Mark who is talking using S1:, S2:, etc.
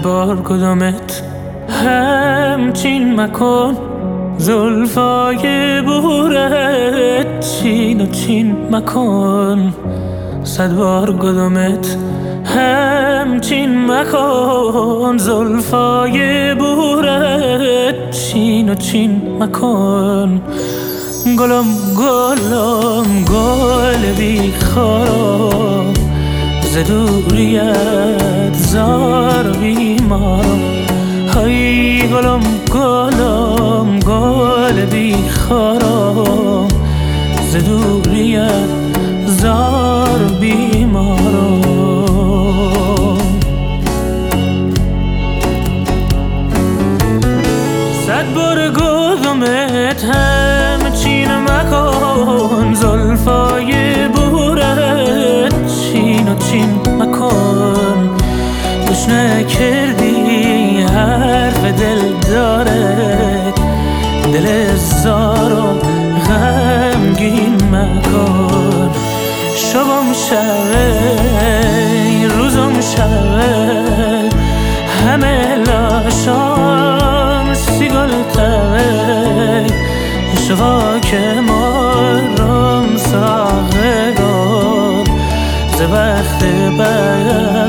S1: بار کدامت همچین مکن، زلفای بورت چین و چین مکن. 100 بار کدامت همچین مکن، زلفای بورت چین و چین مکن. گلم گلم گل بیخارا، ز دوریت زار بیمارا. های گلم گلم گل بیخارا، ز دوریت زار بیمارا. 100 بار گفتمت همچین مکن، زلفای بورت چین و چین مکن. گوش نکردی حرف دل داره، دل زار و غمگین مکن. شبم شبه روزم شبه، همه لاشام سیگل تبه. شوا که مارم ساقه گل، ز وقت بر